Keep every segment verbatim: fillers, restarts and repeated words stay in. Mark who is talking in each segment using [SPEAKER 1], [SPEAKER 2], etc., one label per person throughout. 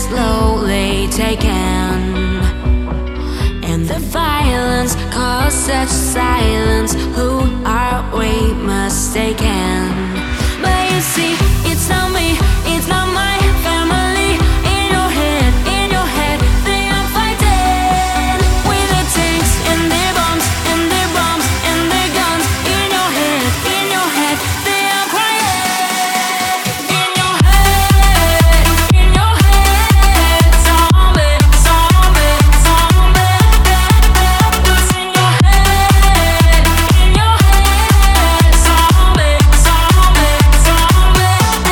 [SPEAKER 1] slowly taken, and the violence caused such silence. Who are we mistaken? But you see, it's not me, it's not my family. In your head, in your head, they are fighting with the tanks and their bombs and their bombs and their guns. In your head, in your head, they are crying. In your head, in your head, zombie, zombie, zombie. It's in your head, in your head, zombie, zombie, zombie.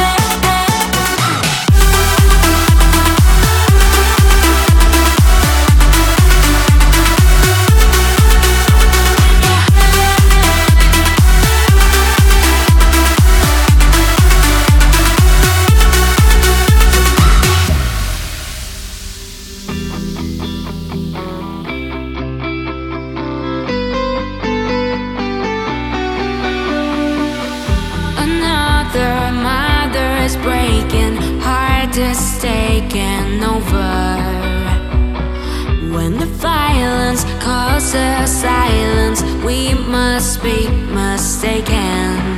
[SPEAKER 1] Another mother is breaking, heart is taking over. When the violence causes silence, we must be mistaken.